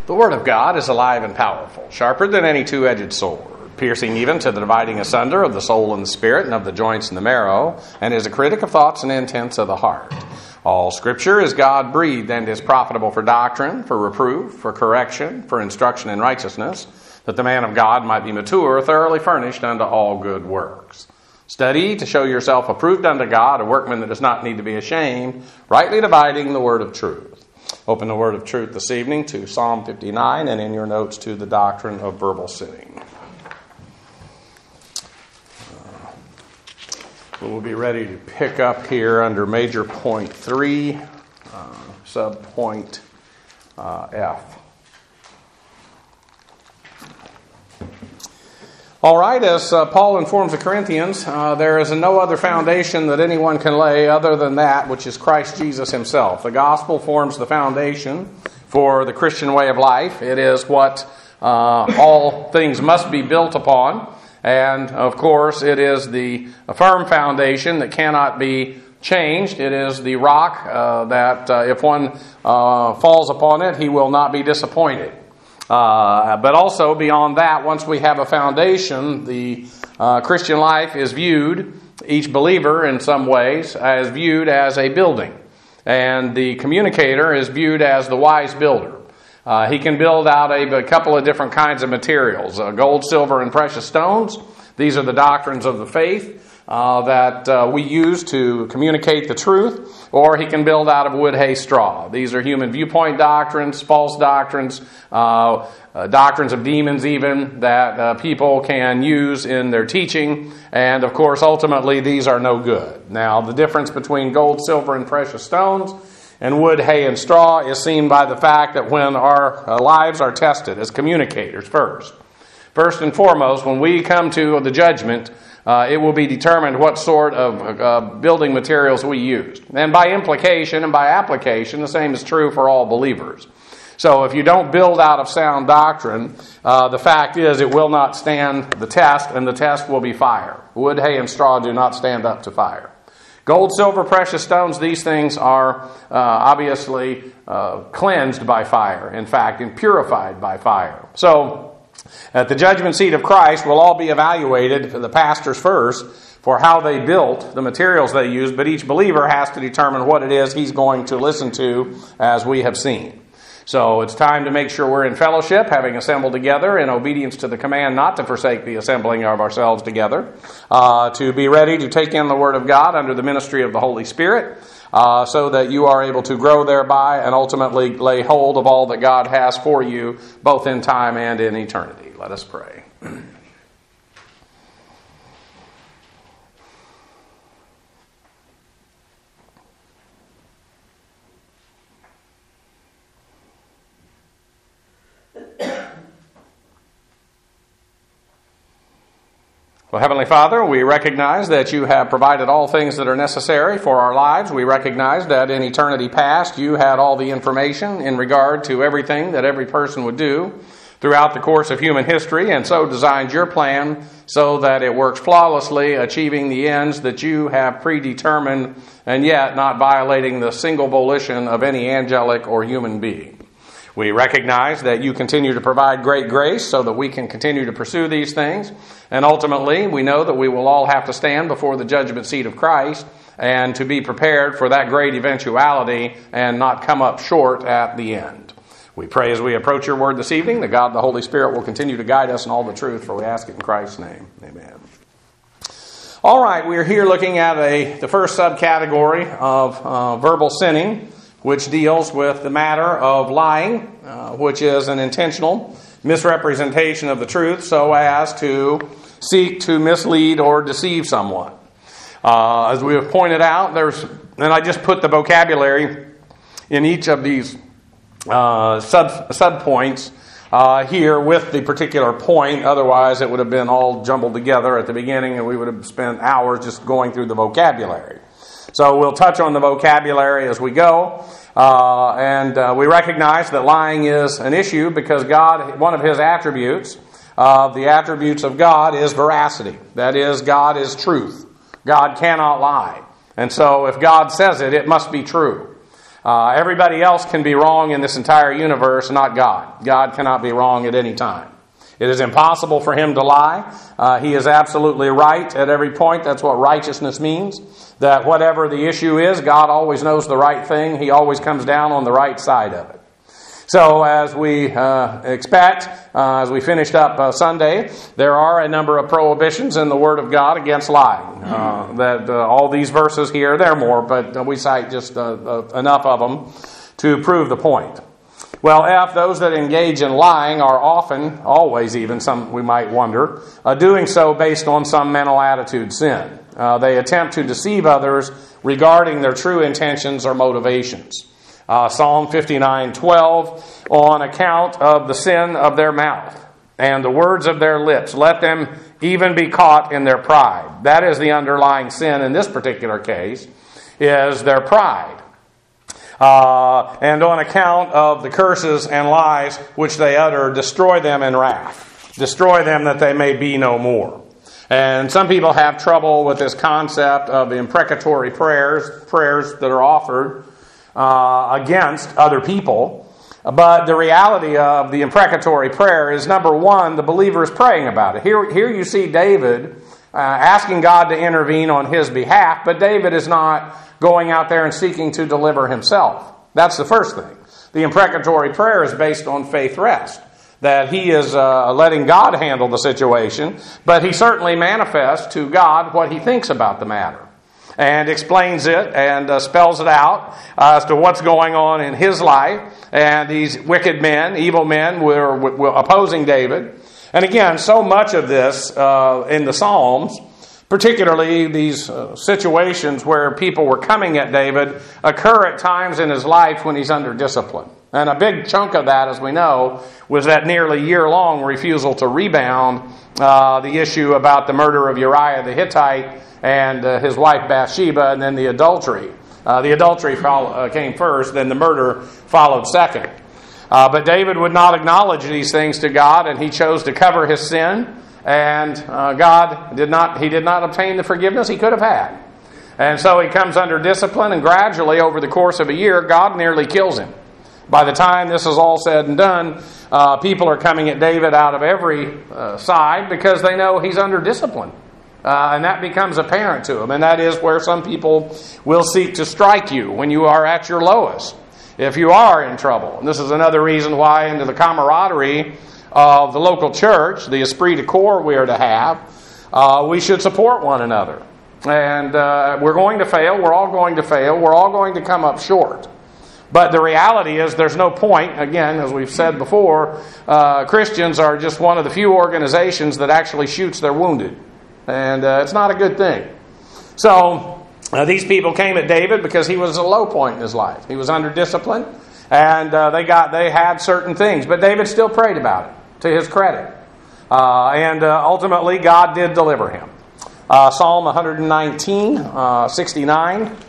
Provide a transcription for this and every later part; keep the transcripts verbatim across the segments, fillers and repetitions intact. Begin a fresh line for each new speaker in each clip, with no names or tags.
The Word of God is alive and powerful, sharper than any two-edged sword, piercing even to the dividing asunder of the soul and the spirit and of the joints and the marrow, and is a critic of thoughts and intents of the heart. All Scripture is God-breathed and is profitable for doctrine, for reproof, for correction, for instruction in righteousness, that the man of God might be mature, thoroughly furnished unto all good works. Study to show yourself approved unto God, a workman that does not need to be ashamed, rightly dividing the word of truth. Open the word of truth this evening to Psalm fifty-nine, and in your notes to the doctrine of verbal sinning. Uh, we'll be ready to pick up here under major point three, uh, subpoint uh, F. All right, as uh, Paul informs the Corinthians, uh, there is no other foundation that anyone can lay other than that which is Christ Jesus himself. The gospel forms the foundation for the Christian way of life. It is what uh, all things must be built upon. And, of course, it is the firm foundation that cannot be changed. It is the rock uh, that uh, if one uh, falls upon it, he will not be disappointed. Uh, but also beyond that, once we have a foundation, the uh, Christian life is viewed, each believer in some ways, as viewed as a building. And the communicator is viewed as the wise builder. Uh, he can build out a, a couple of different kinds of materials, uh, gold, silver, and precious stones. These are the doctrines of the faith uh, that uh, we use to communicate the truth. Or he can build out of wood, hay, straw. These are human viewpoint doctrines, false doctrines, uh, uh, doctrines of demons even, that uh, people can use in their teaching. And, of course, ultimately, these are no good. Now, the difference between gold, silver, and precious stones and wood, hay, and straw is seen by the fact that when our uh, lives are tested as communicators first. First and foremost, when we come to the judgment, Uh, it will be determined what sort of uh, building materials we used. And by implication and by application, the same is true for all believers. So if you don't build out of sound doctrine, uh, the fact is it will not stand the test, and the test will be fire. Wood, hay, and straw do not stand up to fire. Gold, silver, precious stones, these things are uh, obviously uh, cleansed by fire. In fact, and purified by fire. So at the judgment seat of Christ, we'll all be evaluated, the pastors first, for how they built the materials they used, but each believer has to determine what it is he's going to listen to, as we have seen. So it's time to make sure we're in fellowship, having assembled together in obedience to the command not to forsake the assembling of ourselves together, uh, to be ready to take in the Word of God under the ministry of the Holy Spirit, Uh, so that you are able to grow thereby and ultimately lay hold of all that God has for you, both in time and in eternity. Let us pray. Well, Heavenly Father, we recognize that you have provided all things that are necessary for our lives. We recognize that in eternity past, you had all the information in regard to everything that every person would do throughout the course of human history, and so designed your plan so that it works flawlessly, achieving the ends that you have predetermined, and yet not violating the single volition of any angelic or human being. We recognize that you continue to provide great grace so that we can continue to pursue these things. And ultimately, we know that we will all have to stand before the judgment seat of Christ and to be prepared for that great eventuality and not come up short at the end. We pray as we approach your word this evening that God the Holy Spirit will continue to guide us in all the truth, for we ask it in Christ's name. Amen. All right, we are here looking at a the first subcategory of uh, verbal sinning, which deals with the matter of lying, uh, which is an intentional misrepresentation of the truth so as to seek to mislead or deceive someone. Uh, as we have pointed out, there's, and I just put the vocabulary in each of these uh, sub subpoints uh, here with the particular point. Otherwise, it would have been all jumbled together at the beginning, and we would have spent hours just going through the vocabulary. So we'll touch on the vocabulary as we go. Uh, and uh, we recognize that lying is an issue because God, one of His attributes, uh, the attributes of God is veracity. That is, God is truth. God cannot lie. And so if God says it, it must be true. Uh, everybody else can be wrong in this entire universe, not God. God cannot be wrong at any time. It is impossible for him to lie. Uh, he is absolutely right at every point. That's what righteousness means. That whatever the issue is, God always knows the right thing. He always comes down on the right side of it. So as we uh, expect, uh, as we finished up uh, Sunday, there are a number of prohibitions in the Word of God against lying. Uh, that uh, all these verses here, there are more, but uh, we cite just uh, uh, enough of them to prove the point. Well, F, those that engage in lying are often, always even, some we might wonder, uh, doing so based on some mental attitude sin. Uh, they attempt to deceive others regarding their true intentions or motivations. Uh, Psalm fifty-nine twelve, on account of the sin of their mouth and the words of their lips, let them even be caught in their pride. That is the underlying sin in this particular case, is their pride. Uh, and on account of the curses and lies which they utter, destroy them in wrath. Destroy them that they may be no more. And some people have trouble with this concept of imprecatory prayers, prayers that are offered uh, against other people. But the reality of the imprecatory prayer is, number one, the believer is praying about it. Here, here you see David uh, asking God to intervene on his behalf, but David is not going out there and seeking to deliver himself. That's the first thing. The imprecatory prayer is based on faith rest, that he is uh, letting God handle the situation, but he certainly manifests to God what he thinks about the matter and explains it and uh, spells it out uh, as to what's going on in his life. And these wicked men, evil men, were, were opposing David. And again, so much of this uh, in the Psalms, particularly these uh, situations where people were coming at David, occur at times in his life when he's under discipline. And a big chunk of that, as we know, was that nearly year-long refusal to rebound uh, the issue about the murder of Uriah the Hittite and uh, his wife Bathsheba, and then the adultery. Uh, the adultery follow, uh, came first, then the murder followed second. Uh, but David would not acknowledge these things to God, and he chose to cover his sin. And uh, God did not, he did not obtain the forgiveness he could have had. And so he comes under discipline, and gradually, over the course of a year, God nearly kills him. By the time this is all said and done, uh, people are coming at David out of every uh, side because they know he's under discipline. Uh, and that becomes apparent to them. And that is where some people will seek to strike you when you are at your lowest, if you are in trouble. And this is another reason why, into the camaraderie of the local church, the esprit de corps we are to have, uh, we should support one another. And uh, we're going to fail. We're all going to fail. We're all going to come up short. But the reality is there's no point, again, as we've said before, uh, Christians are just one of the few organizations that actually shoots their wounded. And uh, it's not a good thing. So uh, these people came at David because he was at a low point in his life. He was under discipline, and uh, they got they had certain things. But David still prayed about it, to his credit. Uh, and uh, ultimately, God did deliver him. Uh, Psalm one nineteen, uh, sixty-nine.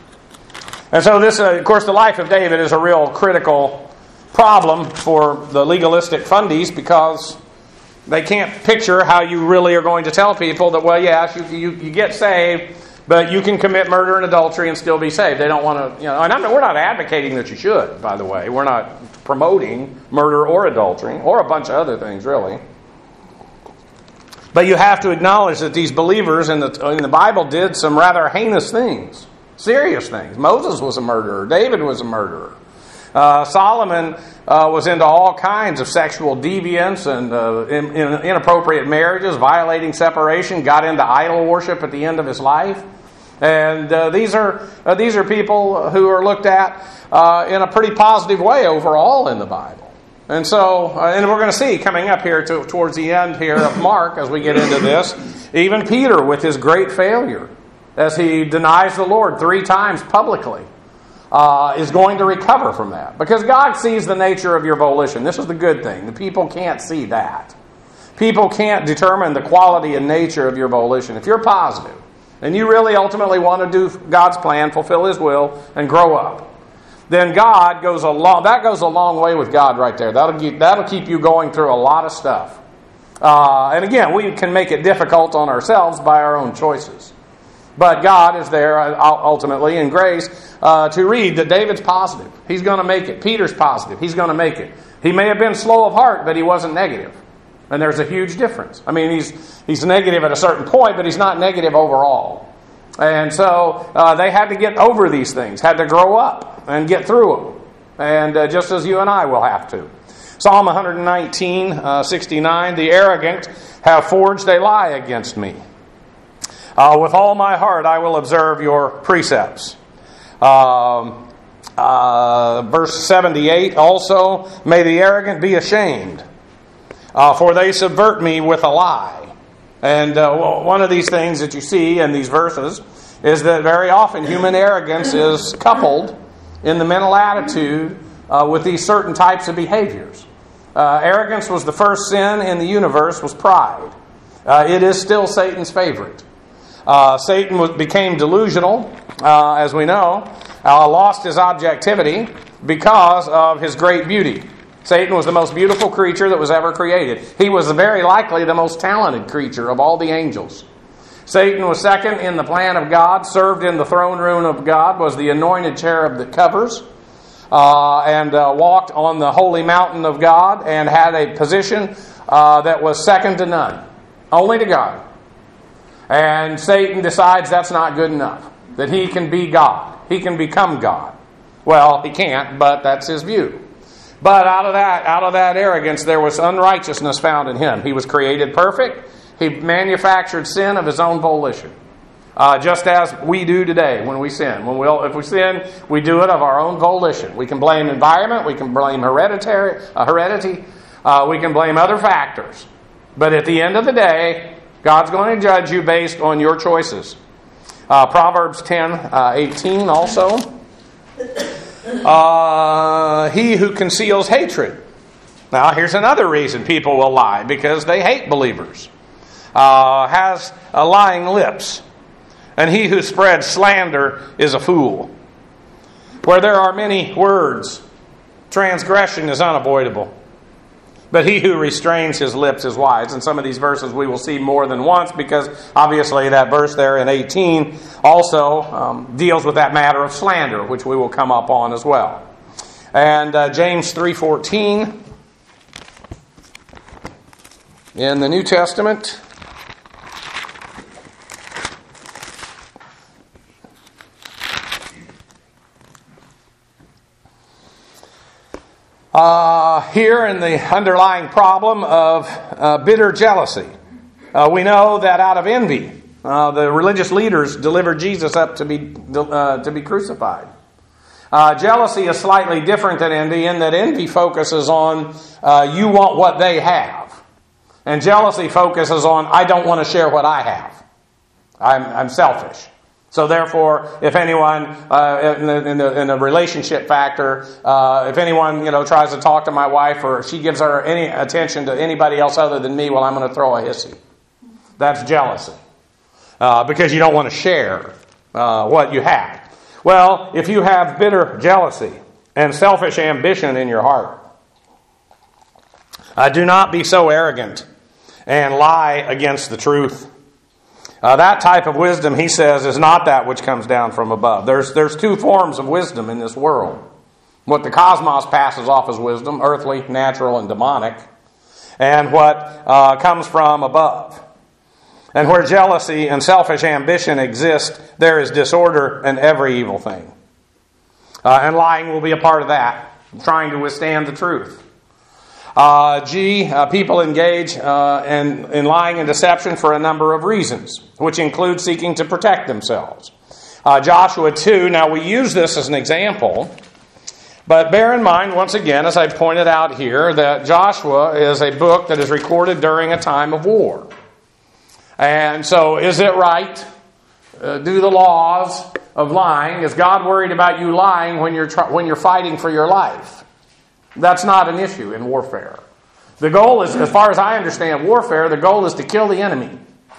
And so this, uh, of course, the life of David is a real critical problem for the legalistic fundies, because they can't picture how you really are going to tell people that, well, yes, you, you, you get saved, but you can commit murder and adultery and still be saved. They don't want to, you know, and I'm, we're not advocating that you should, by the way. We're not promoting murder or adultery, or a bunch of other things, really. But you have to acknowledge that these believers in the, in the Bible did some rather heinous things, serious things. Moses was a murderer. David was a murderer. Uh, Solomon uh, was into all kinds of sexual deviance and uh, in, in inappropriate marriages, violating separation, got into idol worship at the end of his life. And uh, these are uh, these are people who are looked at uh, in a pretty positive way overall in the Bible. And so, uh, and we're going to see coming up here to, towards the end here of Mark, as we get into this, even Peter with his great failure, as he denies the Lord three times publicly. Uh, is going to recover from that. Because God sees the nature of your volition. This is the good thing. The people can't see that. People can't determine the quality and nature of your volition. If you're positive, and you really ultimately want to do God's plan, fulfill His will, and grow up, then God goes a long, that goes a long way with God right there. That'll keep, that'll keep you going through a lot of stuff. Uh, and again, we can make it difficult on ourselves by our own choices. But God is there ultimately in grace uh, to read that David's positive. He's going to make it. Peter's positive. He's going to make it. He may have been slow of heart, but he wasn't negative. And there's a huge difference. I mean, he's he's negative at a certain point, but he's not negative overall. And so uh, they had to get over these things, had to grow up and get through them. And uh, just as you and I will have to. Psalm one nineteen, uh, sixty-nine, the arrogant have forged a lie against me. Uh, with all my heart I will observe your precepts. Um, uh, verse seventy-eight also, may the arrogant be ashamed, uh, for they subvert me with a lie. And uh, one of these things that you see in these verses is that very often human arrogance is coupled in the mental attitude uh, with these certain types of behaviors. Uh, arrogance was the first sin in the universe, was pride. Uh, it is still Satan's favorite. Uh, Satan was, became delusional, uh, as we know, uh, lost his objectivity because of his great beauty. Satan was the most beautiful creature that was ever created. He was very likely the most talented creature of all the angels. Satan was second in the plan of God, served in the throne room of God, was the anointed cherub that covers, uh, and uh, walked on the holy mountain of God, and had a position uh, that was second to none, only to God. And Satan decides that's not good enough, that he can be God. He can become God. Well, he can't, but that's his view. But out of that, out of that arrogance, there was unrighteousness found in him. He was created perfect. He manufactured sin of his own volition, uh, just as we do today when we sin. When we, if we sin, we do it of our own volition. We can blame environment. We can blame hereditary, uh, heredity. Uh, we can blame other factors. But at the end of the day, God's going to judge you based on your choices. Uh, Proverbs ten, eighteen also. Uh, he who conceals hatred. Now, here's another reason people will lie, because they hate believers. Uh, has a lying lips. And he who spreads slander is a fool. Where there are many words, transgression is unavoidable. But he who restrains his lips is wise. In some of these verses we will see more than once, because obviously that verse there in eighteen also um, deals with that matter of slander, which we will come up on as well. And uh, James three fourteen in the New Testament. Uh, here in the underlying problem of uh, bitter jealousy. Uh, we know that out of envy, uh, the religious leaders delivered Jesus up to be uh, to be crucified. Uh, jealousy is slightly different than envy, in that envy focuses on uh, you want what they have. And jealousy focuses on I don't want to share what I have. I'm, I'm selfish. So therefore, if anyone, uh, in, the, in, the, in the relationship factor, uh, if anyone, you know, tries to talk to my wife, or she gives her any attention to anybody else other than me, well, I'm going to throw a hissy. That's jealousy. Uh, because you don't want to share uh, what you have. Well, if you have bitter jealousy and selfish ambition in your heart, uh, do not be so arrogant and lie against the truth. Uh, that type of wisdom, he says, is not that which comes down from above. There's there's two forms of wisdom in this world. What the cosmos passes off as wisdom, earthly, natural, and demonic, and what uh, comes from above. And where jealousy and selfish ambition exist, there is disorder and every evil thing. Uh, and lying will be a part of that, trying to withstand the truth. Uh, G, uh, people engage uh, in, in lying and deception for a number of reasons, which include seeking to protect themselves. Uh, Joshua two, now we use this as an example, but bear in mind, once again, as I pointed out here, that Joshua is a book that is recorded during a time of war. And so, is it right? Uh, do the laws of lying? Is God worried about you lying when you're tr- when you're fighting for your life? That's not an issue in warfare. The goal is, as far as I understand warfare, the goal is to kill the enemy.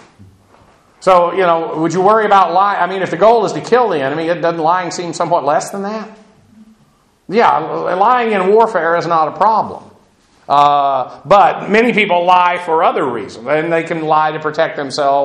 So, you know, would you worry about lying? I mean, if the goal is to kill the enemy, doesn't lying seem somewhat less than that? Yeah, lying in warfare is not a problem. Uh, but many people lie for other reasons. And they can lie to protect themselves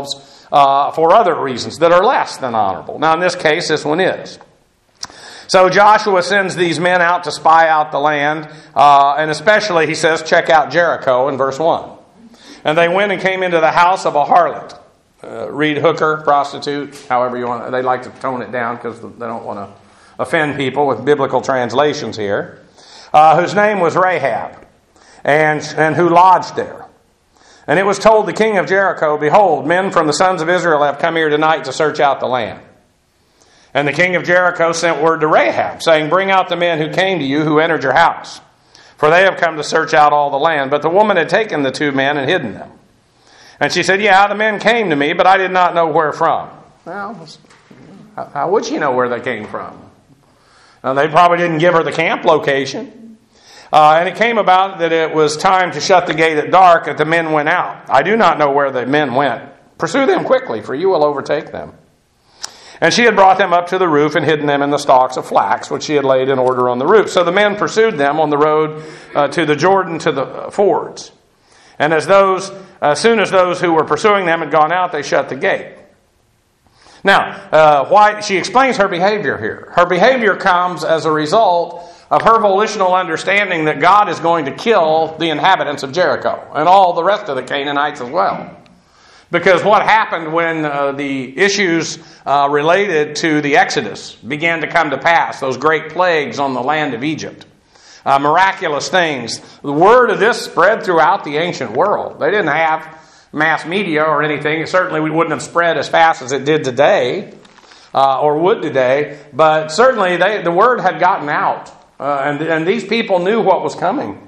uh, for other reasons that are less than honorable. Now, in this case, this one is. So Joshua sends these men out to spy out the land, uh, and especially, he says, check out Jericho in verse one. And they went and came into the house of a harlot. Uh, read hooker, prostitute, however you want. They like to tone it down because they don't want to offend people with biblical translations here. Uh, whose name was Rahab, and, and who lodged there. And it was told the king of Jericho, behold, men from the sons of Israel have come here tonight to search out the land. And the king of Jericho sent word to Rahab, saying, bring out the men who came to you, who entered your house. For they have come to search out all the land. But the woman had taken the two men and hidden them. And she said, yeah, the men came to me, but I did not know where from. Well, how would she know where they came from? Now, they probably didn't give her the camp location. Uh, and it came about that it was time to shut the gate at dark, that the men went out. I do not know where the men went. Pursue them quickly, for you will overtake them. And she had brought them up to the roof and hidden them in the stalks of flax, which she had laid in order on the roof. So the men pursued them on the road uh, to the Jordan to the uh, fords. And as those, as soon as those who were pursuing them had gone out, they shut the gate. Now, uh, why she explains her behavior here. Her behavior comes as a result of her volitional understanding that God is going to kill the inhabitants of Jericho and all the rest of the Canaanites as well. Because what happened when uh, the issues uh, related to the Exodus began to come to pass, those great plagues on the land of Egypt, uh, miraculous things, the word of this spread throughout the ancient world. They didn't have mass media or anything. It certainly wouldn't have spread as fast as it did today, uh, or would today, but certainly they, the word had gotten out, uh, and, and these people knew what was coming.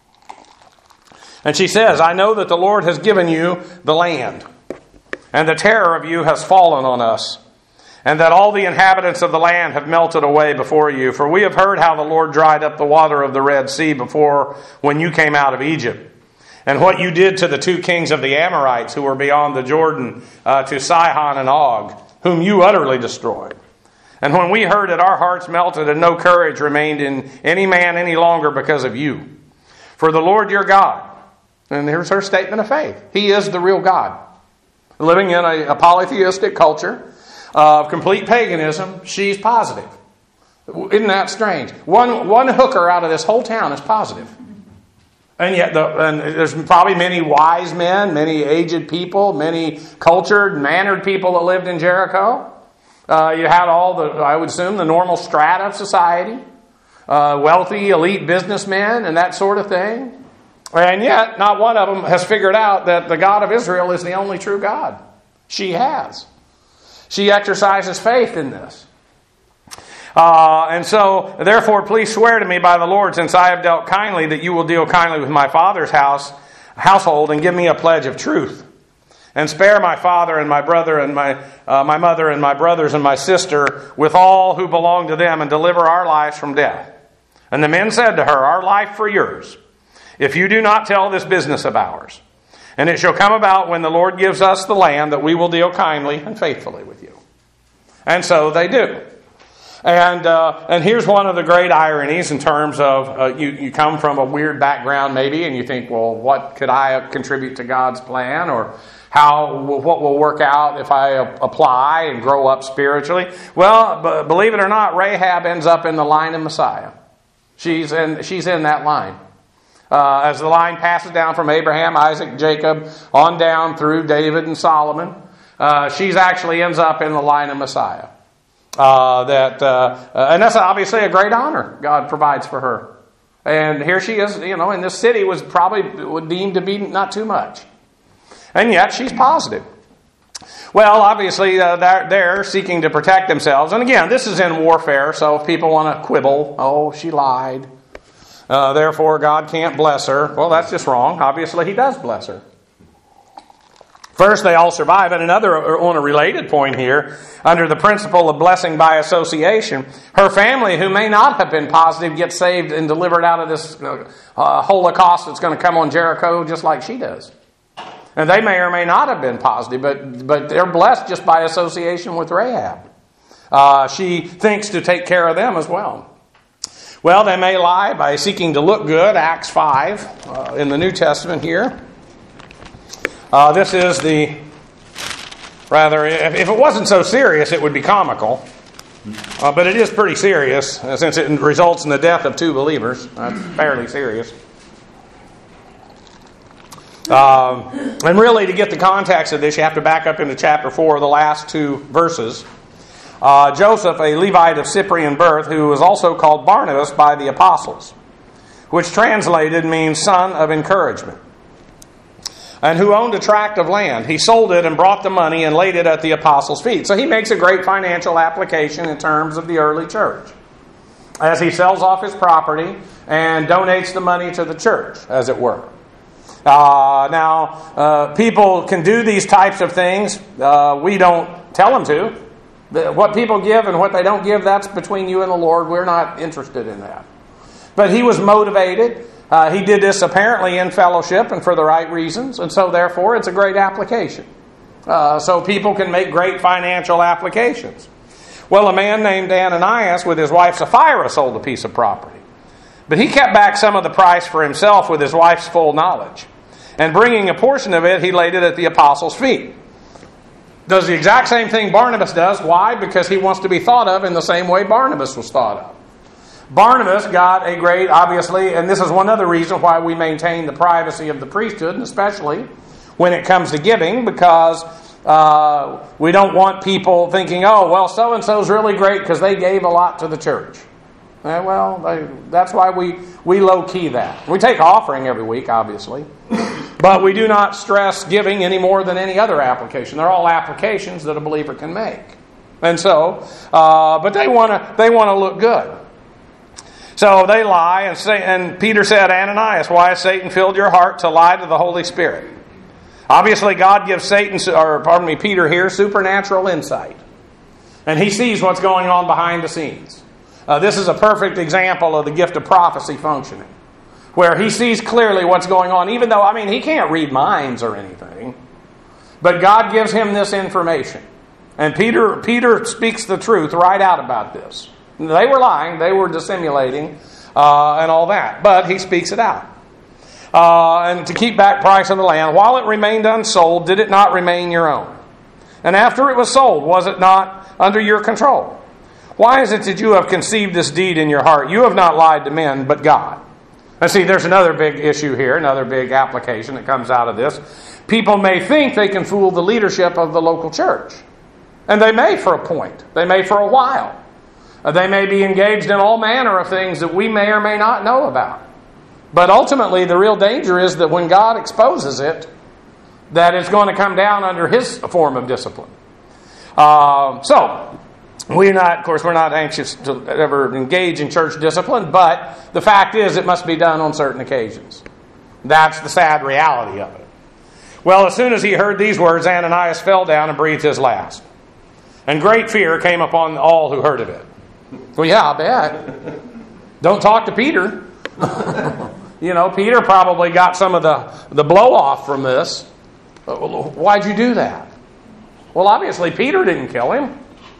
And she says, I know that the Lord has given you the land, and the terror of you has fallen on us, and that all the inhabitants of the land have melted away before you. For we have heard how the Lord dried up the water of the Red Sea before when you came out of Egypt, and what you did to the two kings of the Amorites who were beyond the Jordan, uh, to Sihon and Og, whom you utterly destroyed. And when we heard it, our hearts melted, and no courage remained in any man any longer because of you. For the Lord your God, and here's her statement of faith, He is the real God. Living in a, a polytheistic culture of complete paganism, she's positive. Isn't that strange? One one hooker out of this whole town is positive. And yet, the, and there's probably many wise men, many aged people, many cultured, mannered people that lived in Jericho. Uh, you had all the, I would assume, the normal strata of society, uh, wealthy, elite businessmen, and that sort of thing. And yet, not one of them has figured out that the God of Israel is the only true God. She has. She exercises faith in this. Uh, and so, therefore, please swear to me by the Lord, since I have dealt kindly, that you will deal kindly with my father's house, household, and give me a pledge of truth. And spare my father and my brother and my uh, my mother and my brothers and my sister with all who belong to them, and deliver our lives from death. And the men said to her, our life for yours, if you do not tell this business of ours. And it shall come about when the Lord gives us the land that we will deal kindly and faithfully with you. And so they do. And uh, and here's one of the great ironies in terms of uh, you, you come from a weird background maybe, and you think, well, what could I contribute to God's plan? Or how what will work out if I apply and grow up spiritually? Well, b- believe it or not, Rahab ends up in the line of Messiah. She's in, she's in that line. Uh, as the line passes down from Abraham, Isaac, Jacob, on down through David and Solomon, uh, she's actually ends up in the line of Messiah. Uh, that uh, and that's obviously a great honor God provides for her. And here she is, you know, in this city was probably deemed to be not too much. And yet she's positive. Well, obviously uh, they're, they're seeking to protect themselves. And again, this is in warfare, so if people want to quibble, oh, she lied. Uh, therefore, God can't bless her. Well, that's just wrong. Obviously, He does bless her. First, they all survive. And another, on a related point here, under the principle of blessing by association, her family, who may not have been positive, gets saved and delivered out of this uh, uh, Holocaust that's going to come on Jericho just like she does. And they may or may not have been positive, but, but they're blessed just by association with Rahab. Uh, she thinks to take care of them as well. Well, they may lie by seeking to look good, Acts five, uh, in the New Testament here. Uh, this is the Rather, if, if it wasn't so serious, it would be comical. Uh, but it is pretty serious, uh, since it results in the death of two believers. That's fairly serious. Um, and really, to get the context of this, you have to back up into chapter four, the last two verses. Uh, Joseph, a Levite of Cyprian birth, who was also called Barnabas by the apostles, which translated means son of encouragement, and who owned a tract of land. He sold it and brought the money and laid it at the apostles' feet. So he makes a great financial application in terms of the early church, as he sells off his property and donates the money to the church, as it were. Uh, now, uh, people can do these types of things. Uh, we don't tell them to. What people give and what they don't give, that's between you and the Lord. We're not interested in that. But he was motivated. Uh, he did this apparently in fellowship and for the right reasons, and so therefore it's a great application. Uh, so people can make great financial applications. Well, a man named Ananias with his wife Sapphira sold a piece of property. But he kept back some of the price for himself with his wife's full knowledge. And bringing a portion of it, he laid it at the apostles' feet. Does the exact same thing Barnabas does. Why? Because he wants to be thought of in the same way Barnabas was thought of. Barnabas got a great, obviously, and this is one other reason why we maintain the privacy of the priesthood, and especially when it comes to giving, because uh, we don't want people thinking, oh, well, so-and-so's really great because they gave a lot to the church. Eh, well, they, that's why we, we low-key that. We take offering every week, obviously, but we do not stress giving any more than any other application. They're all applications that a believer can make. And so, uh, but they want to they want to look good. So they lie, and, say, and Peter said, Ananias, why has Satan filled your heart to lie to the Holy Spirit? Obviously, God gives Satan, or pardon me, Peter here, supernatural insight. And he sees what's going on behind the scenes. Uh, this is a perfect example of the gift of prophecy functioning, where he sees clearly what's going on, even though, I mean, he can't read minds or anything. But God gives him this information. And Peter, Peter speaks the truth right out about this. They were lying, they were dissimulating, uh, and all that. But he speaks it out. Uh, and to keep back price of the land, while it remained unsold, did it not remain your own? And after it was sold, was it not under your control? Why is it that you have conceived this deed in your heart? You have not lied to men, but God. And see, there's another big issue here, another big application that comes out of this. People may think they can fool the leadership of the local church. And they may for a point. They may for a while. They may be engaged in all manner of things that we may or may not know about. But ultimately, the real danger is that when God exposes it, that it's going to come down under His form of discipline. Uh, so, we're not, of course, we're not anxious to ever engage in church discipline, but the fact is it must be done on certain occasions. That's the sad reality of it. Well, as soon as he heard these words, Ananias fell down and breathed his last. And great fear came upon all who heard of it. Well, yeah, I bet. Don't talk to Peter. You know, Peter probably got some of the, the blow-off from this. Why'd you do that? Well, obviously, Peter didn't kill him.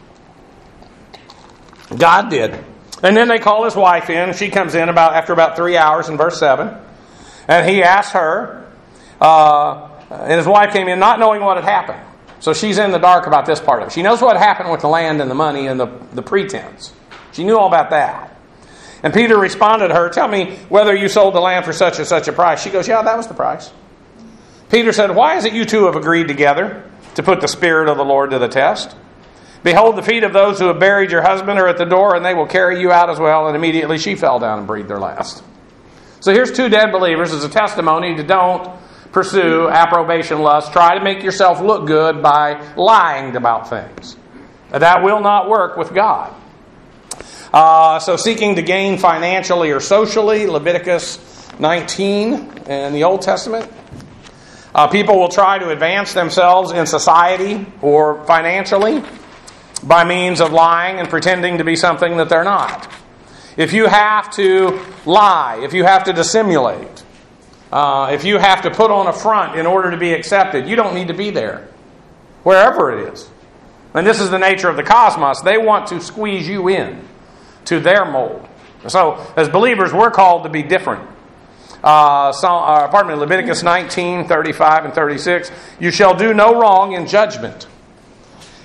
God did. And then they call his wife in. She comes in about after about three hours in verse seven. And he asks her, uh, and his wife came in not knowing what had happened. So she's in the dark about this part of it. She knows what happened with the land and the money and the, the pretense. She knew all about that. And Peter responded to her, tell me whether you sold the land for such and such a price. She goes, yeah, that was the price. Peter said, why is it you two have agreed together to put the Spirit of the Lord to the test? Behold, the feet of those who have buried your husband are at the door, and they will carry you out as well. And immediately she fell down and breathed her last. So here's two dead believers as a testimony to don't pursue approbation lust. Try to make yourself look good by lying about things. That will not work with God. Uh, so seeking to gain financially or socially, Leviticus nineteen in the Old Testament. Uh, people will try to advance themselves in society or financially by means of lying and pretending to be something that they're not. If you have to lie, if you have to dissimulate, uh, if you have to put on a front in order to be accepted, you don't need to be there, wherever it is. And this is the nature of the cosmos. They want to squeeze you in to their mold. So, as believers, we're called to be different. Uh, so, uh, pardon me, Leviticus nineteen, thirty-five and thirty-six. You shall do no wrong in judgment.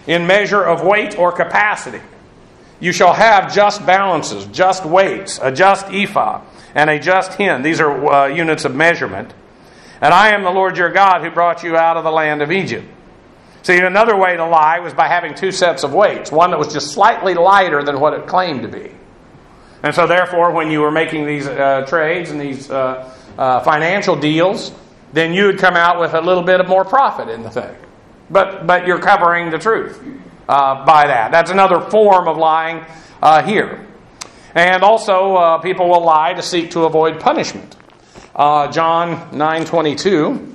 in measure of weight or capacity. You shall have just balances, just weights, a just ephah, and a just hin. These are uh, units of measurement. And I am the Lord your God who brought you out of the land of Egypt. See, another way to lie was by having two sets of weights. One that was just slightly lighter than what it claimed to be. And so therefore, when you were making these uh, trades and these uh, uh, financial deals, then you would come out with a little bit of more profit in the thing. But but you're covering the truth uh, by that. That's another form of lying uh, here. And also, uh, people will lie to seek to avoid punishment. Uh, John nine twenty-two.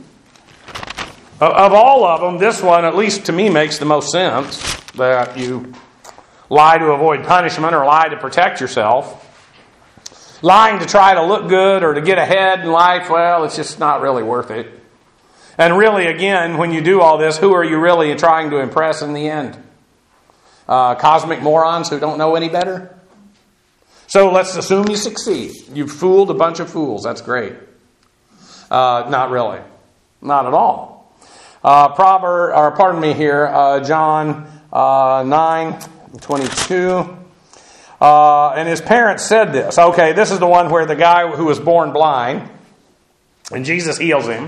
Of all of them, this one, at least to me, makes the most sense. That you lie to avoid punishment or lie to protect yourself. Lying to try to look good or to get ahead in life, well, it's just not really worth it. And really, again, when you do all this, who are you really trying to impress in the end? Uh, cosmic morons who don't know any better? So let's assume you succeed. You've fooled a bunch of fools. That's great. Uh, not really. Not at all. Uh, Proverb, or pardon me here, uh, John uh, nine twenty-two. Uh, and his parents said this. Okay, this is the one where the guy who was born blind, and Jesus heals him.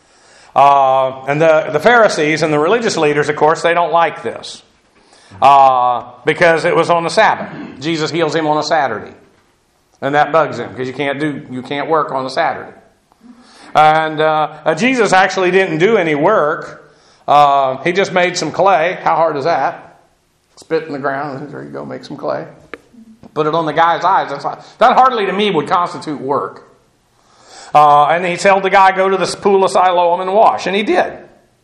Uh, and the, the Pharisees and the religious leaders, of course, they don't like this. Uh, because it was on the Sabbath. Jesus heals him on a Saturday. And that bugs him, because you can't do you can't work on a Saturday. And uh, Jesus actually didn't do any work. Uh, he just made some clay. How hard is that? Spit in the ground. There you go, make some clay. Put it on the guy's eyes. That's not, that hardly to me would constitute work. Uh, and he told the guy, go to the pool of Siloam and wash. And he did.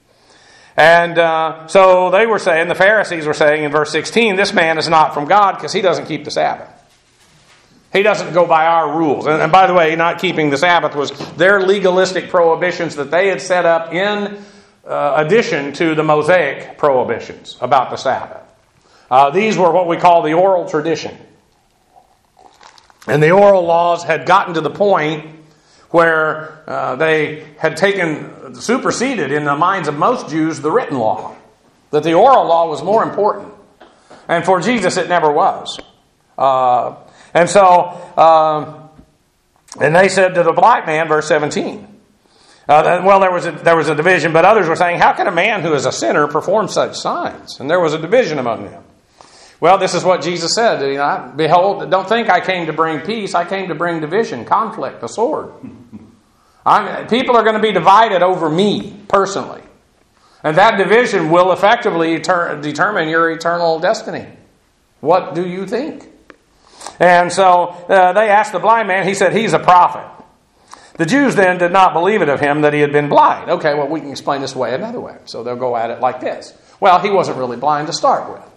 And uh, so they were saying, the Pharisees were saying in verse sixteen, this man is not from God because he doesn't keep the Sabbath. He doesn't go by our rules. And, and by the way, not keeping the Sabbath was their legalistic prohibitions that they had set up in uh, addition to the Mosaic prohibitions about the Sabbath. Uh, these were what we call the oral tradition. And the oral laws had gotten to the point where uh, they had taken, superseded in the minds of most Jews, the written law. That the oral law was more important. And for Jesus, it never was. Uh, and so, um, and they said to the blind man, verse seventeen. Uh, well, there was a, there was a division, but others were saying, how can a man who is a sinner perform such signs? And there was a division among them. Well, this is what Jesus said, did he not? Behold, don't think I came to bring peace. I came to bring division, conflict, the sword. I'm, people are going to be divided over me, personally. And that division will effectively ter- determine your eternal destiny. What do you think? And so uh, they asked the blind man, he said, he's a prophet. The Jews then did not believe it of him that he had been blind. Okay, well, we can explain this way another way. So they'll go at it like this. Well, he wasn't really blind to start with.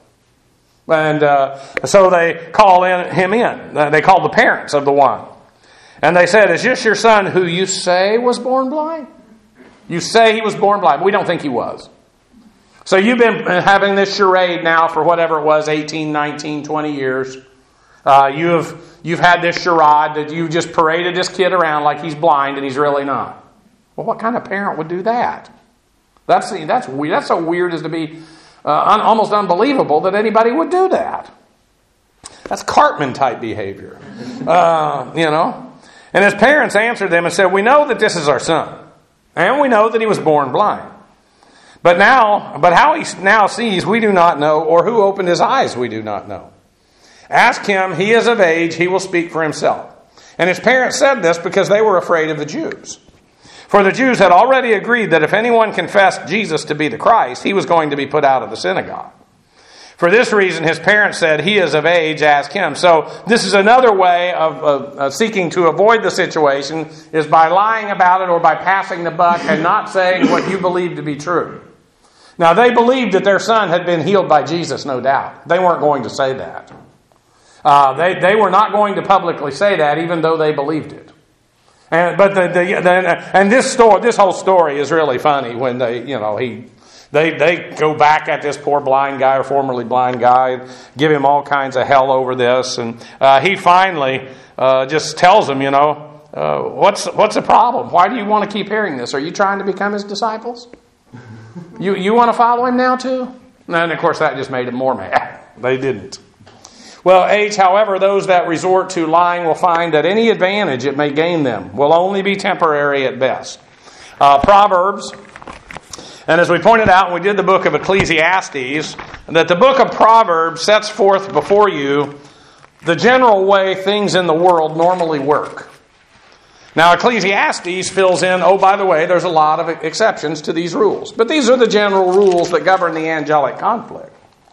And uh, so they call in, him in. They called the parents of the one. And they said, is this your son who you say was born blind? You say he was born blind. We don't think he was. So you've been having this charade now for whatever it was, eighteen, nineteen, twenty years. Uh, you've you've had this charade that you just paraded this kid around like he's blind and he's really not. Well, what kind of parent would do that? That's that's weird. That's so weird as to be uh, un, almost unbelievable that anybody would do that. That's Cartman type behavior, uh, you know. And his parents answered them and said, we know that this is our son, and we know that he was born blind. But now, but how he now sees, we do not know, or who opened his eyes, we do not know. Ask him, he is of age, he will speak for himself. And his parents said this because they were afraid of the Jews. For the Jews had already agreed that if anyone confessed Jesus to be the Christ, he was going to be put out of the synagogue. For this reason, his parents said, he is of age, ask him. So this is another way of, of, of seeking to avoid the situation, is by lying about it or by passing the buck and not saying what you believe to be true. Now, they believed that their son had been healed by Jesus, no doubt. They weren't going to say that. Uh, they, they were not going to publicly say that, even though they believed it. And but the, the, the and this story, this whole story is really funny when they, you know, he. They they go back at this poor blind guy or formerly blind guy, give him all kinds of hell over this, and uh, he finally uh, just tells them, you know, uh, what's what's the problem? Why do you want to keep hearing this? Are you trying to become his disciples? You you want to follow him now too? And, of course, that just made them more mad. They didn't. Well, H, however, those that resort to lying will find that any advantage it may gain them will only be temporary at best. Uh, Proverbs, and as we pointed out when we did the book of Ecclesiastes, that the book of Proverbs sets forth before you the general way things in the world normally work. Now, Ecclesiastes fills in, oh, by the way, there's a lot of exceptions to these rules. But these are the general rules that govern the angelic conflict.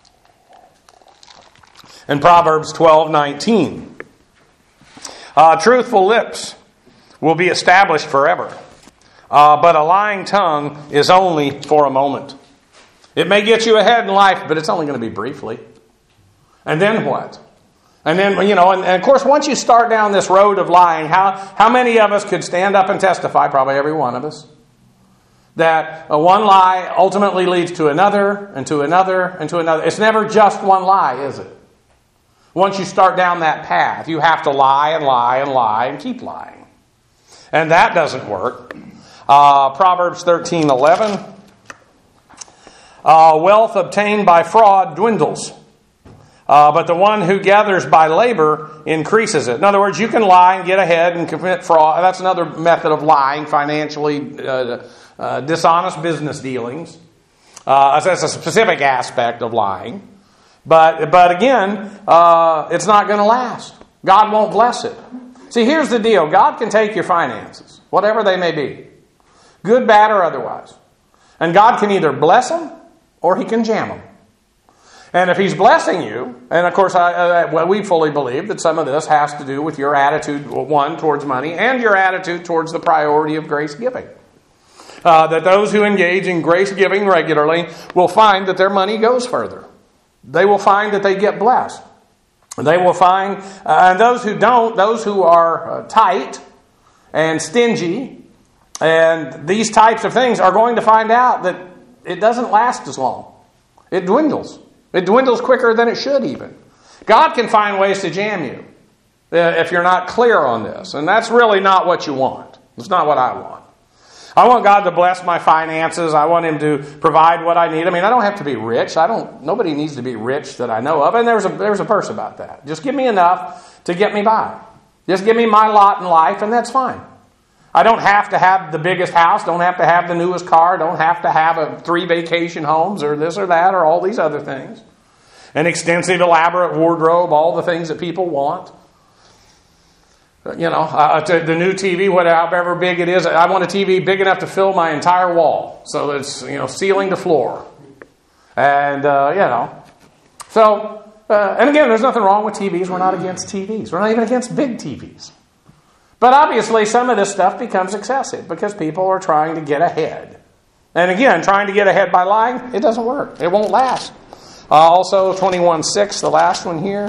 In Proverbs twelve nineteen, uh, truthful lips will be established forever, uh, but a lying tongue is only for a moment. It may get you ahead in life, but it's only going to be briefly. And then what? And then, you know, and, and of course, once you start down this road of lying, how, how many of us could stand up and testify, probably every one of us, that uh, one lie ultimately leads to another, and to another, and to another. It's never just one lie, is it? Once you start down that path, you have to lie and lie and lie and keep lying. And that doesn't work. Uh, Proverbs thirteen eleven. Uh, wealth obtained by fraud dwindles, uh, but the one who gathers by labor increases it. In other words, you can lie and get ahead and commit fraud. That's another method of lying, financially uh, uh, dishonest business dealings. Uh, that's a specific aspect of lying. But but again, uh, it's not going to last. God won't bless it. See, here's the deal. God can take your finances, whatever they may be, good, bad, or otherwise. And God can either bless them or He can jam them. And if He's blessing you, and of course I, uh, well, we fully believe that some of this has to do with your attitude, one, towards money, and your attitude towards the priority of grace giving. Uh, that those who engage in grace giving regularly will find that their money goes further. They will find that they get blessed. They will find, uh, and those who don't, those who are uh, tight and stingy, and these types of things are going to find out that it doesn't last as long. It dwindles. It dwindles quicker than it should even. God can find ways to jam you uh, if you're not clear on this. And that's really not what you want. It's not what I want. I want God to bless my finances. I want Him to provide what I need. I mean, I don't have to be rich. I don't. Nobody needs to be rich that I know of. And there's a there's a verse about that. Just give me enough to get me by. Just give me my lot in life, and that's fine. I don't have to have the biggest house. Don't have to have the newest car. Don't have to have a, three vacation homes or this or that or all these other things. An extensive, elaborate wardrobe. All the things that people want. You know, uh, the new T V, whatever big it is, I want a T V big enough to fill my entire wall. So it's, you know, ceiling to floor. And, uh, you know. So, uh, and again, there's nothing wrong with T Vs. We're not against T Vs. We're not even against big T Vs. But obviously, some of this stuff becomes excessive because people are trying to get ahead. And again, trying to get ahead by lying, it doesn't work. It won't last. Uh, also, twenty-one six, the last one here.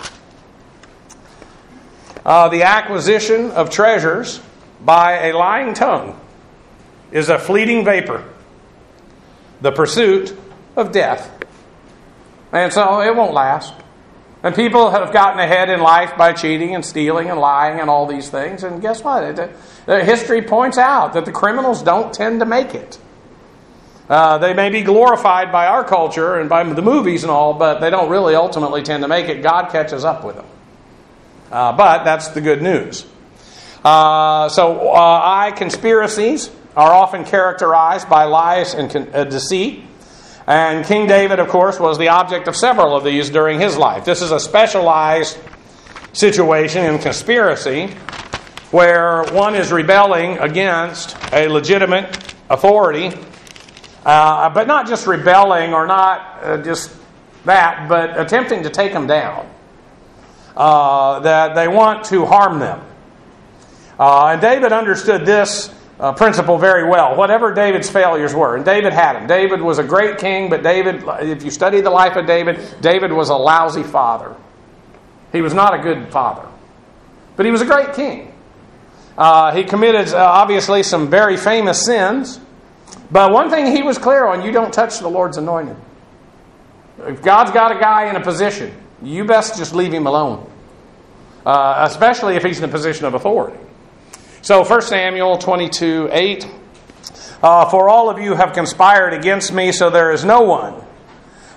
Uh, the acquisition of treasures by a lying tongue is a fleeting vapor, the pursuit of death. And so it won't last. And people have gotten ahead in life by cheating and stealing and lying and all these things. And guess what? It, uh, history points out that the criminals don't tend to make it. Uh, they may be glorified by our culture and by the movies and all, but they don't really ultimately tend to make it. God catches up with them. Uh, but that's the good news. Uh, so, uh, I conspiracies are often characterized by lies and con- uh, deceit. And King David, of course, was the object of several of these during his life. This is a specialized situation in conspiracy where one is rebelling against a legitimate authority, uh, but not just rebelling or not uh, just that, but attempting to take them down. Uh, that they want to harm them. Uh, and David understood this uh, principle very well, whatever David's failures were. And David had them. David was a great king, but David, if you study the life of David, David was a lousy father. He was not a good father. But he was a great king. Uh, he committed, uh, obviously, some very famous sins. But one thing he was clear on, you don't touch the Lord's anointed. If God's got a guy in a position, you best just leave him alone. Uh, especially if he's in a position of authority. So First Samuel twenty-two eight. Uh, For all of you have conspired against me, so there is no one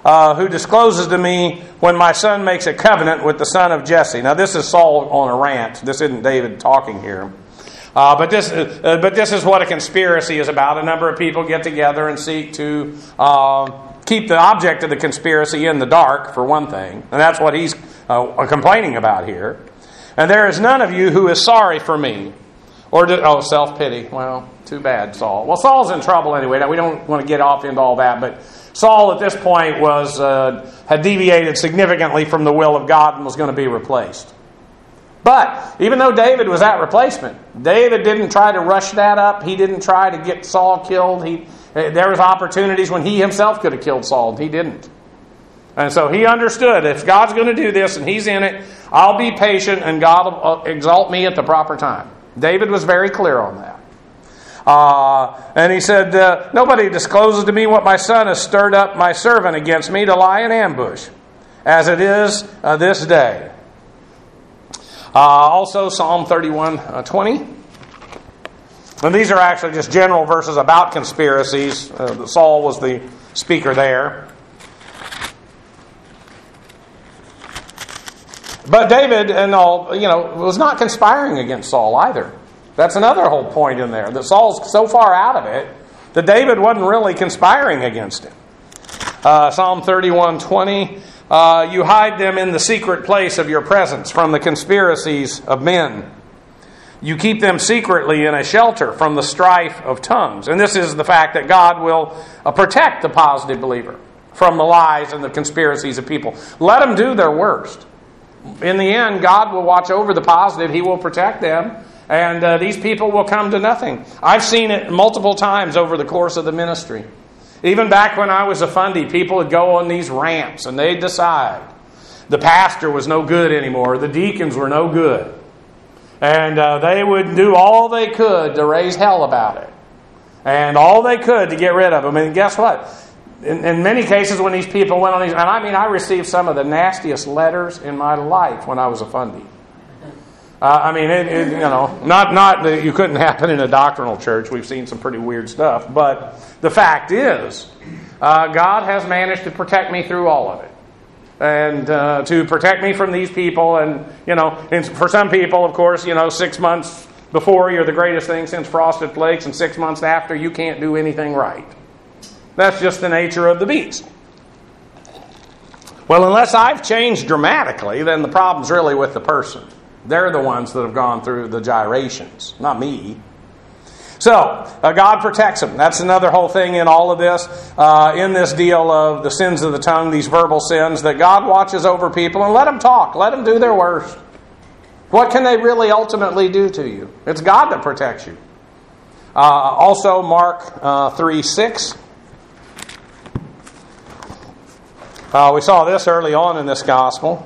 uh, who discloses to me when my son makes a covenant with the son of Jesse. Now this is Saul on a rant. This isn't David talking here. Uh, but this, uh, but this is what a conspiracy is about. A number of people get together and seek to uh, keep the object of the conspiracy in the dark, for one thing. And that's what he's uh, complaining about here. And there is none of you who is sorry for me. Or, do, oh, self-pity. Well, too bad, Saul. Well, Saul's in trouble anyway. Now, we don't want to get off into all that. But Saul at this point was uh, had deviated significantly from the will of God and was going to be replaced. But even though David was that replacement, David didn't try to rush that up. He didn't try to get Saul killed. He, there was opportunities when he himself could have killed Saul, and he didn't. And so he understood, if God's going to do this and he's in it, I'll be patient and God will exalt me at the proper time. David was very clear on that. Uh, and he said, uh, nobody discloses to me what my son has stirred up my servant against me to lie in ambush, as it is uh, this day. Uh, also, Psalm thirty-one twenty. And these are actually just general verses about conspiracies. Uh, Saul was the speaker there. But David, and all, you know, was not conspiring against Saul either. That's another whole point in there. That Saul's so far out of it that David wasn't really conspiring against him. Uh, Psalm thirty-one twenty. Uh, you hide them in the secret place of your presence from the conspiracies of men. You keep them secretly in a shelter from the strife of tongues. And this is the fact that God will uh, protect the positive believer from the lies and the conspiracies of people. Let them do their worst. In the end, God will watch over the positive. He will protect them. And uh, these people will come to nothing. I've seen it multiple times over the course of the ministry. Even back when I was a fundie, people would go on these rants and they'd decide the pastor was no good anymore. The deacons were no good. And uh, they would do all they could to raise hell about it. And all they could to get rid of them. And guess what? In, in many cases when these people went on these... And I mean, I received some of the nastiest letters in my life when I was a fundie. Uh, I mean, it, it, you know, not not that you couldn't happen in a doctrinal church. We've seen some pretty weird stuff. But the fact is, uh, God has managed to protect me through all of it. And uh, to protect me from these people. And, you know, and for some people, of course, you know, six months before you're the greatest thing since Frosted Flakes, and six months after you can't do anything right. That's just the nature of the beast. Well, unless I've changed dramatically, then the problem's really with the person. They're the ones that have gone through the gyrations, not me. So, uh, God protects them. That's another whole thing in all of this, uh, in this deal of the sins of the tongue, these verbal sins, that God watches over people and let them talk. Let them do their worst. What can they really ultimately do to you? It's God that protects you. Uh, also, Mark uh, three six. Uh, we saw this early on in this gospel.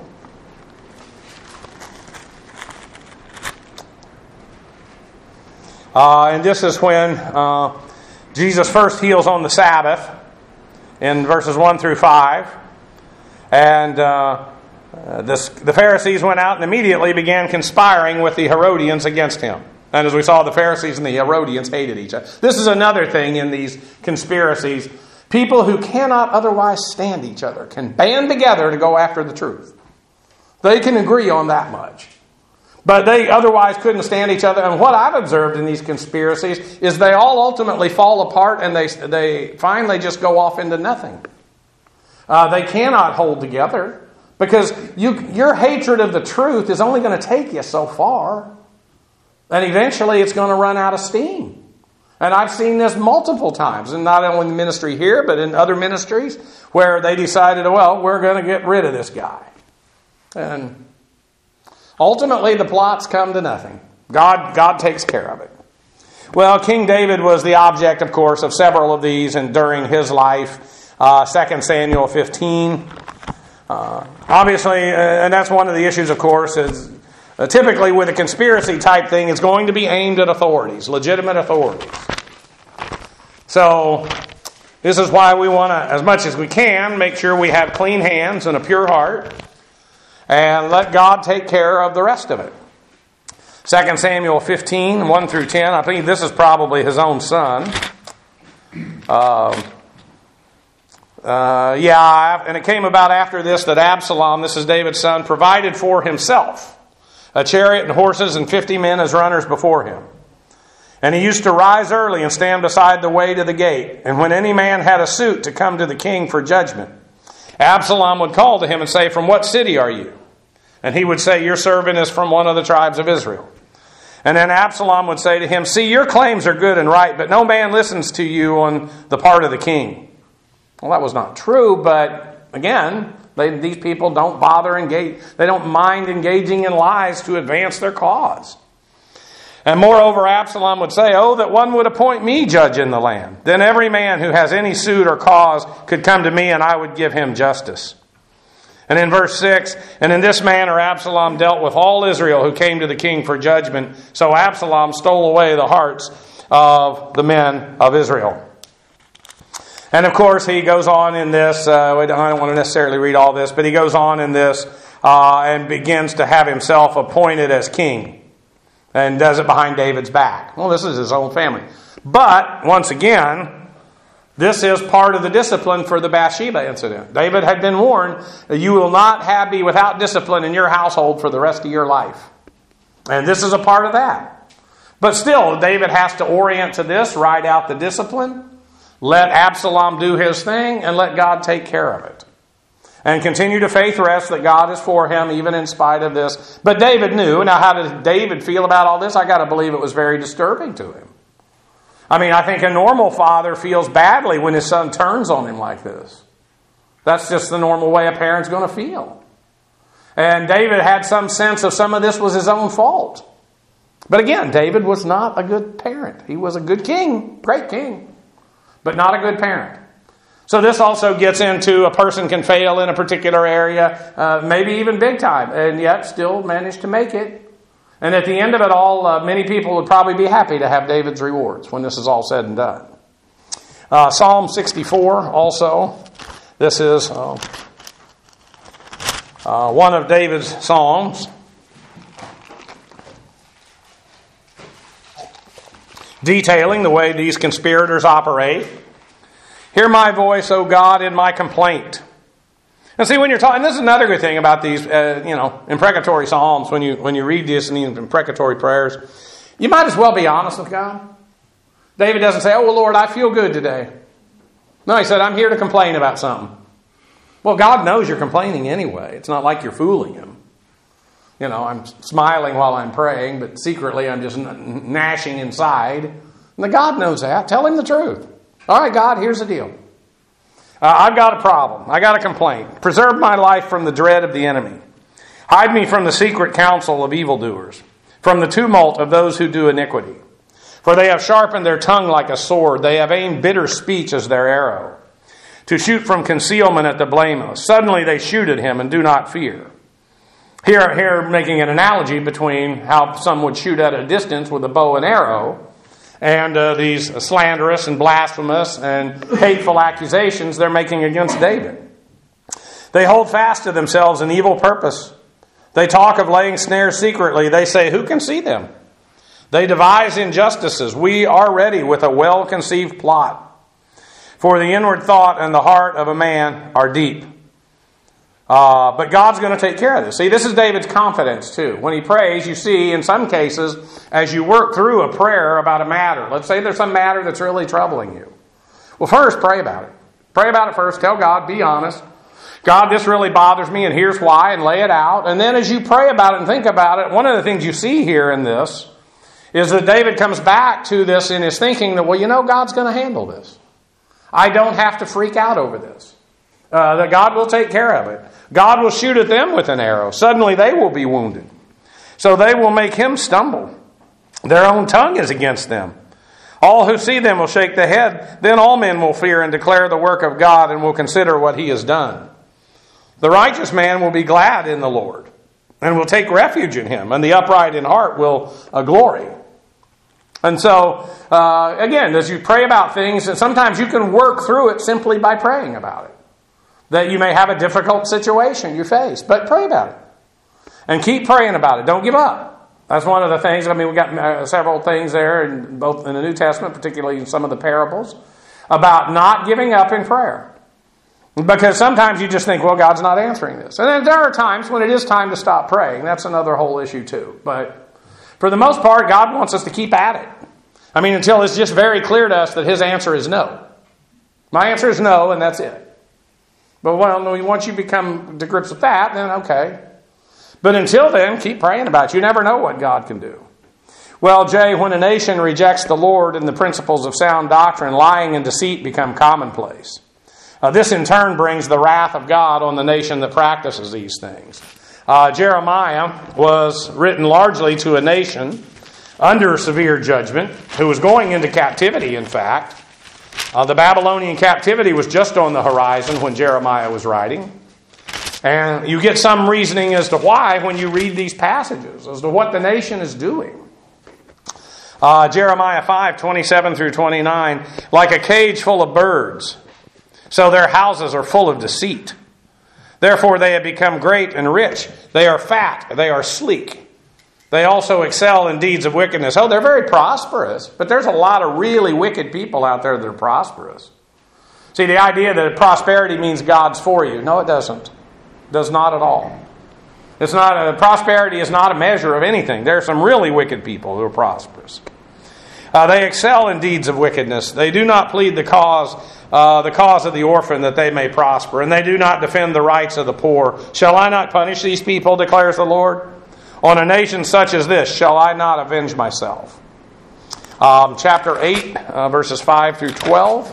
Uh, and this is when uh, Jesus first heals on the Sabbath in verses one through five. And uh, this, the Pharisees went out and immediately began conspiring with the Herodians against him. And as we saw, the Pharisees and the Herodians hated each other. This is another thing in these conspiracies. People who cannot otherwise stand each other can band together to go after the truth. They can agree on that much. But they otherwise couldn't stand each other. And what I've observed in these conspiracies is they all ultimately fall apart and they they finally just go off into nothing. Uh, they cannot hold together because you, your hatred of the truth is only going to take you so far. And eventually it's going to run out of steam. And I've seen this multiple times, and not only in the ministry here, but in other ministries, where they decided, well, we're going to get rid of this guy. And ultimately, the plots come to nothing. God, God takes care of it. Well, King David was the object, of course, of several of these and during his life. Uh, Second Samuel fifteen. Uh, obviously, uh, and that's one of the issues, of course, is uh, typically with a conspiracy type thing, it's going to be aimed at authorities, legitimate authorities. So, this is why we want to, as much as we can, make sure we have clean hands and a pure heart. And let God take care of the rest of it. Second Samuel fifteen, one through ten. I think this is probably his own son. Uh, Uh, yeah, and it came about after this that Absalom, this is David's son, provided for himself a chariot and horses and fifty men as runners before him. And he used to rise early and stand beside the way to the gate. And when any man had a suit to come to the king for judgment, Absalom would call to him and say, "From what city are you?" And he would say, "Your servant is from one of the tribes of Israel." And then Absalom would say to him, "See, your claims are good and right, but no man listens to you on the part of the king." Well, that was not true, but again, they, these people don't bother engage. They don't mind engaging in lies to advance their cause. And moreover, Absalom would say, "Oh, that one would appoint me judge in the land. Then every man who has any suit or cause could come to me, and I would give him justice." And in verse six, "And in this manner Absalom dealt with all Israel who came to the king for judgment. So Absalom stole away the hearts of the men of Israel." And of course, he goes on in this, uh, I don't want to necessarily read all this, but he goes on in this uh, and begins to have himself appointed as king. And does it behind David's back. Well, this is his own family. But, once again, this is part of the discipline for the Bathsheba incident. David had been warned that you will not have be without discipline in your household for the rest of your life. And this is a part of that. But still, David has to orient to this, ride out the discipline, let Absalom do his thing, and let God take care of it. And continue to faith rest that God is for him, even in spite of this. But David knew. Now, how did David feel about all this? I got to believe it was very disturbing to him. I mean, I think a normal father feels badly when his son turns on him like this. That's just the normal way a parent's going to feel. And David had some sense of some of this was his own fault. But again, David was not a good parent. He was a good king, great king, but not a good parent. So this also gets into a person can fail in a particular area, uh, maybe even big time, and yet still manage to make it. And at the end of it all, uh, many people would probably be happy to have David's rewards when this is all said and done. Uh, Psalm sixty-four also. This is uh, uh, one of David's psalms. Detailing the way these conspirators operate. "Hear my voice, O God, in my complaint." And see, when you're talking, this is another good thing about these, uh, you know, imprecatory psalms. When you when you read this and these imprecatory prayers, you might as well be honest with God. David doesn't say, "Oh, well, Lord, I feel good today." No, he said, "I'm here to complain about something." Well, God knows you're complaining anyway. It's not like you're fooling him. You know, I'm smiling while I'm praying, but secretly I'm just gnashing inside. And God knows that. Tell him the truth. All right, God, here's the deal. Uh, I've got a problem. I got a complaint. Preserve my life from the dread of the enemy. Hide me from the secret counsel of evildoers, from the tumult of those who do iniquity. For they have sharpened their tongue like a sword. They have aimed bitter speech as their arrow, to shoot from concealment at the blameless. Suddenly they shoot at him and do not fear. Here, here making an analogy between how some would shoot at a distance with a bow and arrow, and uh, these slanderous and blasphemous and hateful accusations they're making against David. They hold fast to themselves an evil purpose. They talk of laying snares secretly. They say, "Who can see them?" They devise injustices. "We are ready with a well-conceived plot. For the inward thought and the heart of a man are deep." Uh, but God's going to take care of this. See, this is David's confidence too. When he prays, you see, in some cases, as you work through a prayer about a matter, let's say there's some matter that's really troubling you. Well, first, pray about it. Pray about it first. Tell God, be honest. God, this really bothers me, and here's why, and lay it out. And then as you pray about it and think about it, one of the things you see here in this is that David comes back to this in his thinking that, well, you know, God's going to handle this. I don't have to freak out over this. Uh, that God will take care of it. God will shoot at them with an arrow. Suddenly they will be wounded. So they will make him stumble. Their own tongue is against them. All who see them will shake their head. Then all men will fear and declare the work of God and will consider what he has done. The righteous man will be glad in the Lord and will take refuge in him, and the upright in heart will uh, glory. And so, uh, again, as you pray about things, and sometimes you can work through it simply by praying about it. That you may have a difficult situation you face, but pray about it. And keep praying about it. Don't give up. That's one of the things. I mean, we've got uh, several things there, in both in the New Testament, particularly in some of the parables, about not giving up in prayer. Because sometimes you just think, well, God's not answering this. And then there are times when it is time to stop praying. That's another whole issue too. But for the most part, God wants us to keep at it. I mean, until it's just very clear to us that His answer is no. My answer is no, and that's it. But well, once you become to grips with that, then okay. But until then, keep praying about it. You never know what God can do. Well, Jay, when a nation rejects the Lord and the principles of sound doctrine, lying and deceit become commonplace. Uh, this in turn brings the wrath of God on the nation that practices these things. Uh, Jeremiah was written largely to a nation under severe judgment, who was going into captivity, in fact. Uh, the Babylonian captivity was just on the horizon when Jeremiah was writing. And you get some reasoning as to why when you read these passages, as to what the nation is doing. Uh, Jeremiah five, twenty-seven through twenty-nine, like a cage full of birds, so their houses are full of deceit. Therefore they have become great and rich. They are fat, they are sleek. They also excel in deeds of wickedness. Oh, they're very prosperous, but there's a lot of really wicked people out there that are prosperous. See, the idea that prosperity means God's for you. No, it doesn't. It does not at all. It's not a, prosperity is not a measure of anything. There are some really wicked people who are prosperous. Uh, they excel in deeds of wickedness. They do not plead the cause, uh, the cause of the orphan that they may prosper, and they do not defend the rights of the poor. Shall I not punish these people, declares the Lord? On a nation such as this, shall I not avenge myself? Um, chapter eight, uh, verses five through twelve.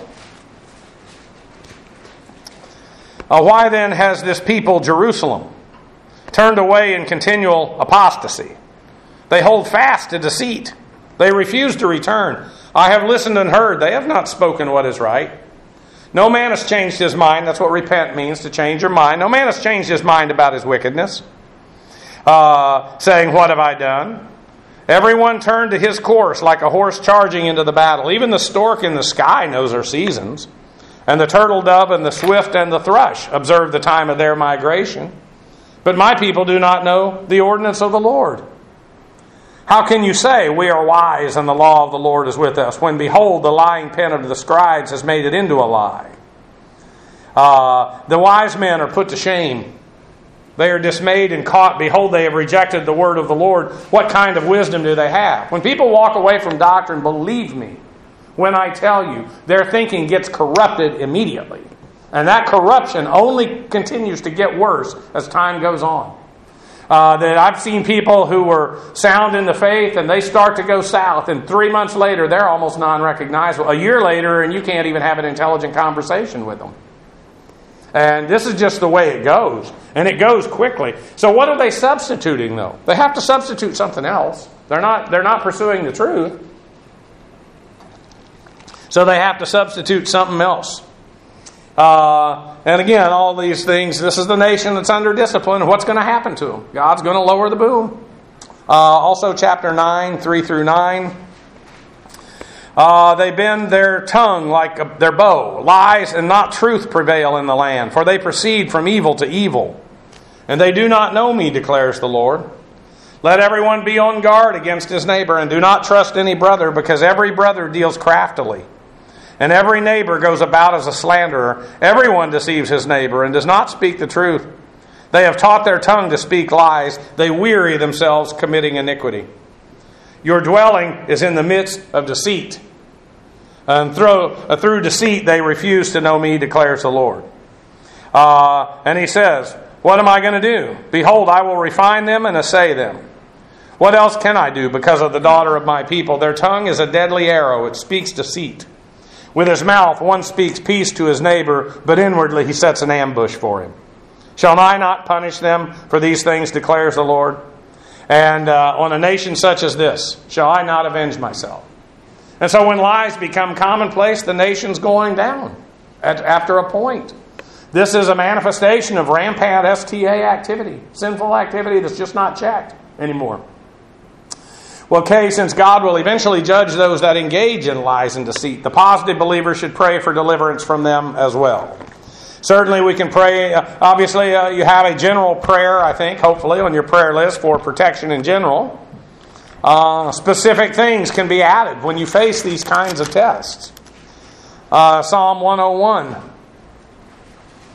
Uh, why then has this people, Jerusalem, turned away in continual apostasy? They hold fast to deceit. They refuse to return. I have listened and heard. They have not spoken what is right. No man has changed his mind. That's what repent means, to change your mind. No man has changed his mind about his wickedness, uh, saying, what have I done? Everyone turned to his course like a horse charging into the battle. Even the stork in the sky knows her seasons. And the turtle dove and the swift and the thrush observe the time of their migration. But my people do not know the ordinance of the Lord. How can you say, we are wise and the law of the Lord is with us, when behold, the lying pen of the scribes has made it into a lie? Uh, the wise men are put to shame. They are dismayed and caught. Behold, they have rejected the word of the Lord. What kind of wisdom do they have? When people walk away from doctrine, believe me when I tell you, their thinking gets corrupted immediately. And that corruption only continues to get worse as time goes on. Uh, that I've seen people who were sound in the faith and they start to go south, and three months later they're almost non-recognizable. A year later and you can't even have an intelligent conversation with them. And this is just the way it goes. And it goes quickly. So what are they substituting though? They have to substitute something else. They're not, they're not pursuing the truth. So they have to substitute something else. Uh, and again, all these things, this is the nation that's under discipline. What's going to happen to them? God's going to lower the boom. Uh, also, chapter nine, three through nine. Uh, they bend their tongue like a, their bow. Lies and not truth prevail in the land, for they proceed from evil to evil. And they do not know me, declares the Lord. Let everyone be on guard against his neighbor, and do not trust any brother, because every brother deals craftily. And every neighbor goes about as a slanderer. Everyone deceives his neighbor and does not speak the truth. They have taught their tongue to speak lies. They weary themselves committing iniquity. Your dwelling is in the midst of deceit. And through, uh, through deceit they refuse to know me, declares the Lord. Uh, and he says, what am I going to do? Behold, I will refine them and assay them. What else can I do because of the daughter of my people? Their tongue is a deadly arrow. It speaks deceit. With his mouth one speaks peace to his neighbor, but inwardly he sets an ambush for him. Shall I not punish them for these things, declares the Lord? And uh, on a nation such as this, shall I not avenge myself? And so when lies become commonplace, the nation's going down at, after a point. This is a manifestation of rampant S T A activity, sinful activity that's just not checked anymore. Well, okay, since God will eventually judge those that engage in lies and deceit, the positive believer should pray for deliverance from them as well. Certainly we can pray, uh, obviously uh, you have a general prayer, I think, hopefully, on your prayer list for protection in general. Uh, specific things can be added when you face these kinds of tests. Uh, Psalm one oh one.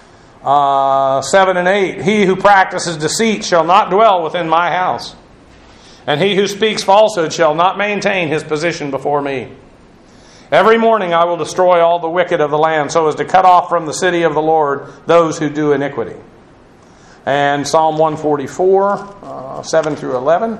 Uh, seven and eight. He who practices deceit shall not dwell within my house, and he who speaks falsehood shall not maintain his position before me. Every morning I will destroy all the wicked of the land, so as to cut off from the city of the Lord those who do iniquity. And Psalm one forty-four, uh, seven through eleven.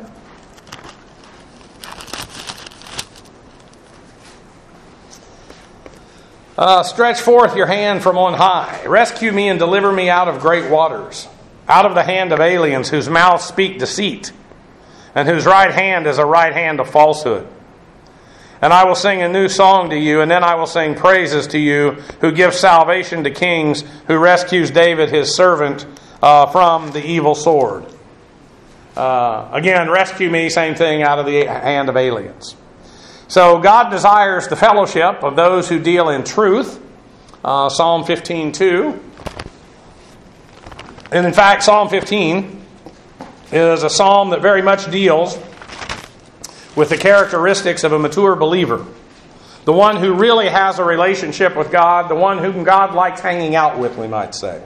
Uh, stretch forth your hand from on high. Rescue me and deliver me out of great waters, out of the hand of aliens whose mouths speak deceit, and whose right hand is a right hand of falsehood. And I will sing a new song to you, and then I will sing praises to you, who gives salvation to kings, who rescues David his servant uh, from the evil sword. Uh, again, rescue me, same thing, out of the hand of aliens. So God desires the fellowship of those who deal in truth. Uh, Psalm fifteen two. And in fact, Psalm fifteen is a psalm that very much deals with the characteristics of a mature believer. The one who really has a relationship with God, the one whom God likes hanging out with, we might say.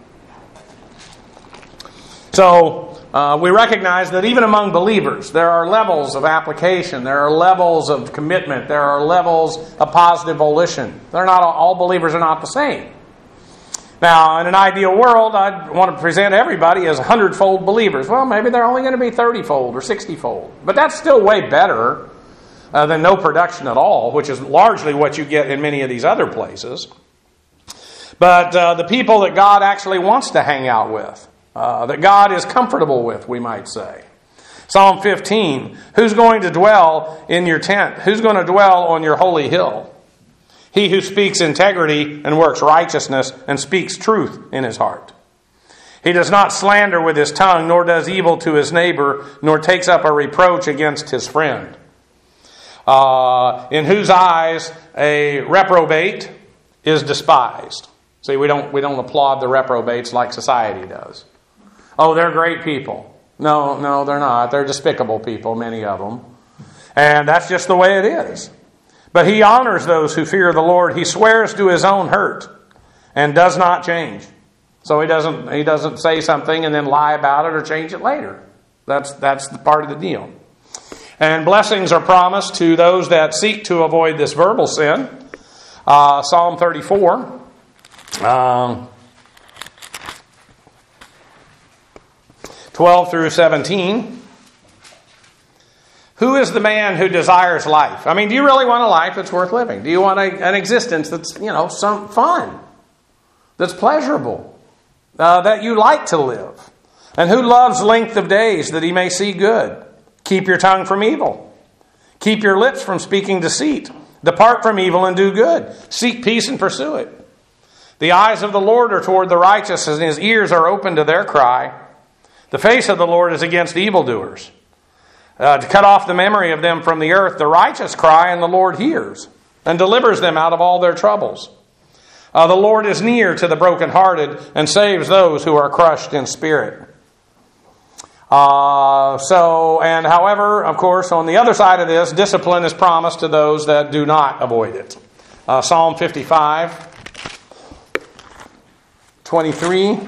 So, Uh, we recognize that even among believers, there are levels of application, there are levels of commitment, there are levels of positive volition. They're not all believers are not the same. Now, in an ideal world, I'd want to present everybody as hundredfold believers. Well, maybe they're only going to be thirty-fold or sixty-fold, but that's still way better uh, than no production at all, which is largely what you get in many of these other places. But uh, the people that God actually wants to hang out with, Uh, that God is comfortable with, we might say. Psalm fifteen, who's going to dwell in your tent? Who's going to dwell on your holy hill? He who speaks integrity and works righteousness and speaks truth in his heart. He does not slander with his tongue, nor does evil to his neighbor, nor takes up a reproach against his friend. Uh, in whose eyes a reprobate is despised. See, we don't we don't applaud the reprobates like society does. Oh, they're great people. No, no, they're not. They're despicable people, many of them. And that's just the way it is. But he honors those who fear the Lord. He swears to his own hurt and does not change. So he doesn't he doesn't say something and then lie about it or change it later. That's that's the part of the deal. And blessings are promised to those that seek to avoid this verbal sin. Uh, Psalm thirty-four. Um, twelve through seventeen. Who is the man who desires life? I mean, do you really want a life that's worth living? Do you want a, an existence that's, you know, some fun, that's pleasurable, uh, that you like to live? And who loves length of days that he may see good? Keep your tongue from evil. Keep your lips from speaking deceit. Depart from evil and do good. Seek peace and pursue it. The eyes of the Lord are toward the righteous, and his ears are open to their cry. The face of the Lord is against evildoers, uh, to cut off the memory of them from the earth. The righteous cry, and the Lord hears, and delivers them out of all their troubles. Uh, the Lord is near to the brokenhearted, and saves those who are crushed in spirit. Uh, so, and however, of course, on the other side of this, discipline is promised to those that do not avoid it. Uh, Psalm fifty-five, twenty-three.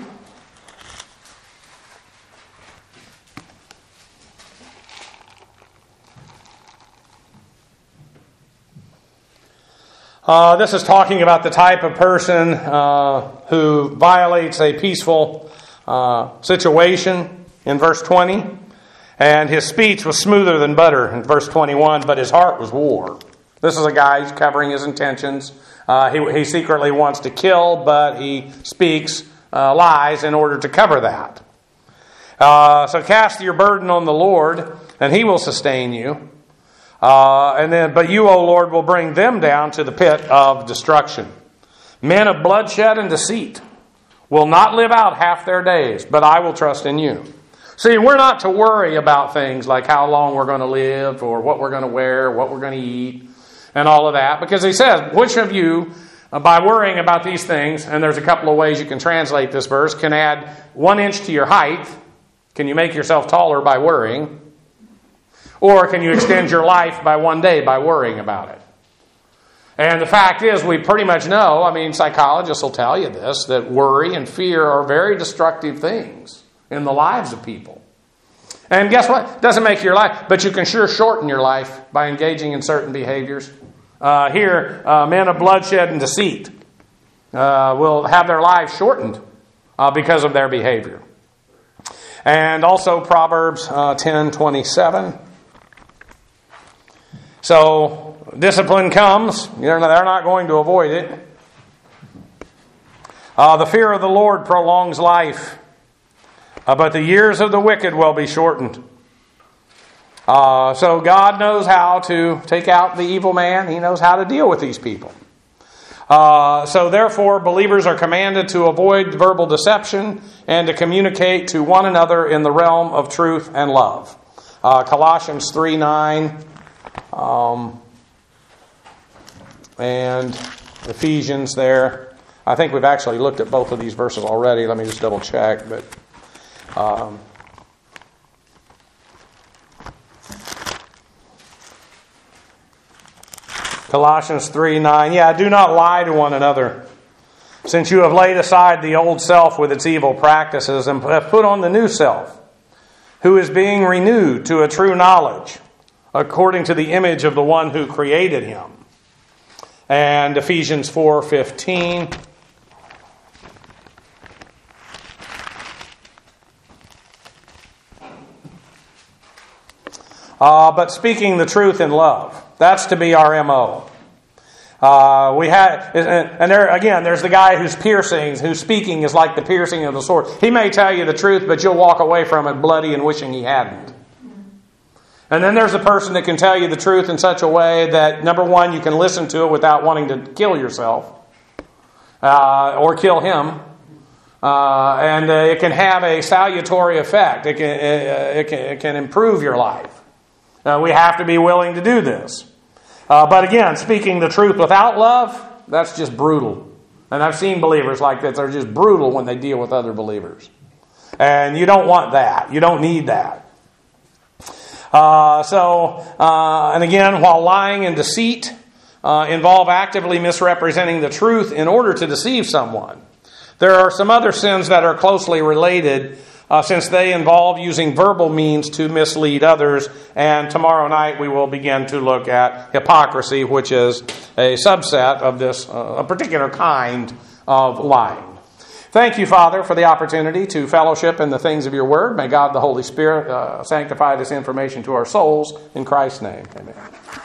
Uh, this is talking about the type of person uh, who violates a peaceful uh, situation in verse twenty. And his speech was smoother than butter in verse twenty-one, but his heart was war. This is a guy who's covering his intentions. Uh, he, he secretly wants to kill, but he speaks uh, lies in order to cover that. Uh, so cast your burden on the Lord, and he will sustain you. Uh, and then, but you, O Lord, will bring them down to the pit of destruction. Men of bloodshed and deceit will not live out half their days, but I will trust in you. See, we're not to worry about things like how long we're going to live, or what we're going to wear, what we're going to eat, and all of that. Because he says, which of you, uh, by worrying about these things, and there's a couple of ways you can translate this verse, can add one inch to your height? Can you make yourself taller by worrying? Or can you extend your life by one day by worrying about it? And the fact is, we pretty much know, I mean, psychologists will tell you this, that worry and fear are very destructive things in the lives of people. And guess what? It doesn't make your life, but you can sure shorten your life by engaging in certain behaviors. Uh, here, uh, men of bloodshed and deceit uh, will have their lives shortened uh, because of their behavior. And also Proverbs uh, ten twenty-seven. So discipline comes. They're not going to avoid it. Uh, the fear of the Lord prolongs life, uh, but the years of the wicked will be shortened. Uh, so God knows how to take out the evil man. He knows how to deal with these people. Uh, so therefore, believers are commanded to avoid verbal deception and to communicate to one another in the realm of truth and love. Uh, Colossians three nine um, and Ephesians there. I think we've actually looked at both of these verses already. Let me just double check. But um, Colossians three nine. Yeah, do not lie to one another, since you have laid aside the old self with its evil practices and have put on the new self, who is being renewed to a true knowledge, according to the image of the one who created him. And Ephesians four fifteen. Uh, but speaking the truth in love. That's to be our M O. Uh, we had, and there again, there's the guy who's piercing, who's speaking is like the piercing of the sword. He may tell you the truth, but you'll walk away from it bloody and wishing he hadn't. And then there's a person that can tell you the truth in such a way that, number one, you can listen to it without wanting to kill yourself uh, or kill him. Uh, and uh, it can have a salutary effect. It can, uh, it can, it can improve your life. Uh, we have to be willing to do this. Uh, but again, speaking the truth without love, that's just brutal. And I've seen believers like that. They're just brutal when they deal with other believers. And you don't want that. You don't need that. Uh, so, uh, and again, while lying and deceit uh, involve actively misrepresenting the truth in order to deceive someone, there are some other sins that are closely related, Uh, since they involve using verbal means to mislead others. And tomorrow night we will begin to look at hypocrisy, which is a subset of this, uh, a particular kind of lying. Thank you, Father, for the opportunity to fellowship in the things of your word. May God the Holy Spirit uh, sanctify this information to our souls. In Christ's name, amen.